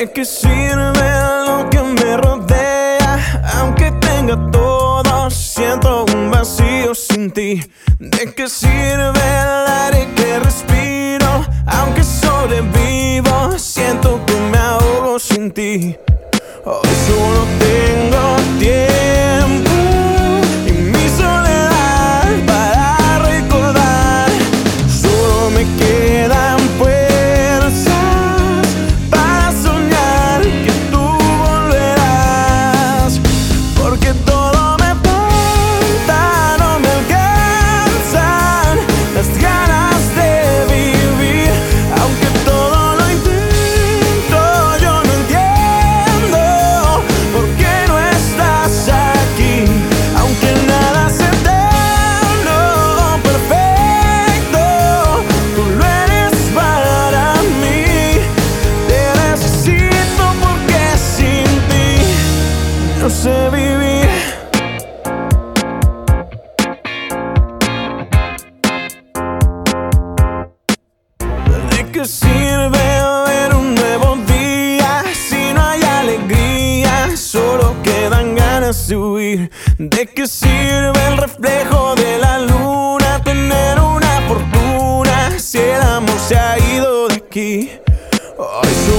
¿De qué sirve lo que me rodea? Aunque tenga todo, siento un vacío sin ti. ¿De qué sirve el aire que respiro? Aunque sobrevivo, siento que me ahogo sin ti. Hoy solo tengo tiempo y mi soledad para recordar. Solo me quedan fuerzas para soñar que tú volverás. Porque todo me falta, no me alcanzan las ganas de vivir. Aunque todo lo intento, yo no entiendo por qué no estás aquí. Aunque nada es eterno o perfecto, tú lo eres para mí. Te necesito porque sin ti no sé vivir. ¿De qué sirve ver un nuevo día si no hay alegría? Solo quedan ganas de huir. ¿De qué sirve el reflejo de la luna? Tener una fortuna si el amor se ha ido de aquí. Hoy